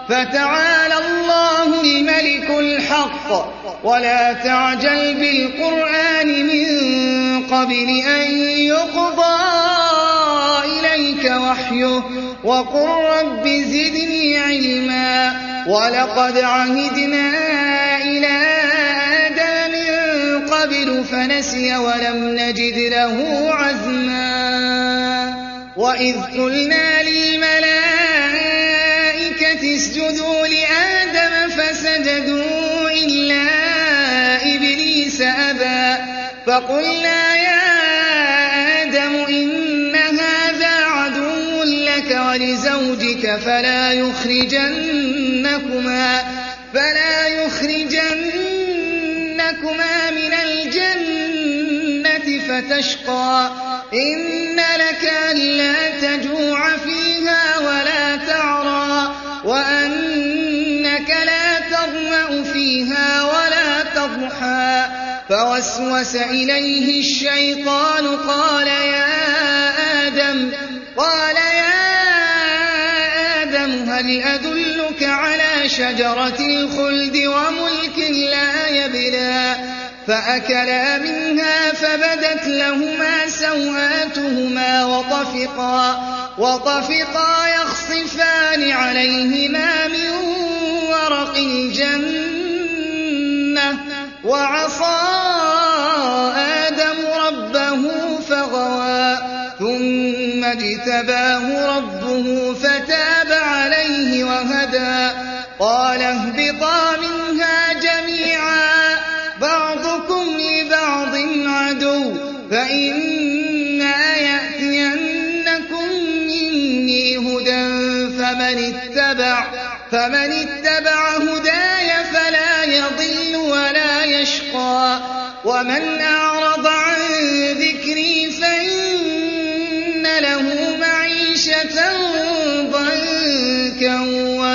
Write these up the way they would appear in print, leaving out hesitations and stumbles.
فَتَعَالَى اللَّهُ الْمَلِكُ الْحَقُّ وَلَا تَعْجَلْ بِالْقُرْآنِ مِن قَبْلِ أَن يُقْضَىٰ إِلَيْكَ وَحْيُهُ وَقُل رَّبِّ زِدْنِي عِلْمًا وَلَقَدْ عَهِدْنَا إِلَىٰ آدَمَ مِن قَبْلُ فَنَسِيَ وَلَمْ نَجِدْ لَهُ عَزْمًا وَإِذْ قُلْنَا لِلْمَلَائِكَةِ اسْجُدُوا لِآدَمَ فَسَجَدُوا إِلَّا إِبْلِيسَ أَبَىٰ فَقُلْنَا يَا آدَمُ إِنَّ هَٰذَا عَدُوٌّ لَّكَ وَلِزَوْجِكَ فَلَا يُخْرِجَنَّكُمَا مِنَ الْجَنَّةِ فَتَشْقَىٰ إِنَّ لَكَ أَلَّا تَجُوعَ فِيهَا وَلَا تَعْرَىٰ وَأَنَّكَ لَا تَظْمَأُ فِيهَا وَلَا تَضْحَىٰ فَوَسْوَسَ إِلَيْهِ الشَّيْطَانُ قَالَ يَا آدَمُ هَلْ أَدُلُّكَ عَلَىٰ شَجَرَةِ الْخُلْدِ وَمُلْكٍ لَّا يَبْلَىٰ فَأَكَلَا مِنْهَا فَبَدَتْ لَهُمَا سَوْآتُهُمَا وَطَفِقَا يَخْصِفَانِ عَلَيْهِمَا مِن وَرَقِ الْجَنَّةِ وَعَصَىٰ آدَمُ رَبَّهُ فَغَوَىٰ ثُمَّ اجْتَبَاهُ رَبُّهُ فَتَابَ عَلَيْهِ وَهَدَىٰ قَالَ اهْبِطَا مِنْهَا جَمِيعًا بَعْضُكُمْ لِبَعْضٍ عَدُوٌّ فَإِمَّا يَأْتِيَنَّكُم مِّنِّي هُدًى فَمَنِ اتَّبَعَ هُدَايَ فَلَا يَضِلُّ وَلَا يَشْقَىٰ وَمَنْ أَعْرَضَ عَن ذِكْرِي فَإِنَّ لَهُ مَعِيشَةً ضَنكًا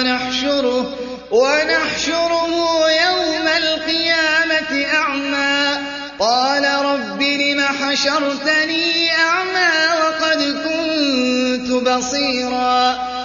وَنَحْشُرُهُ يَوْمَ الْقِيَامَةِ أَعْمَىٰ قَالَ رَبِّ لِمَ حَشَرْتَنِي أَعْمَىٰ وَقَدْ كُنتُ بَصِيرًا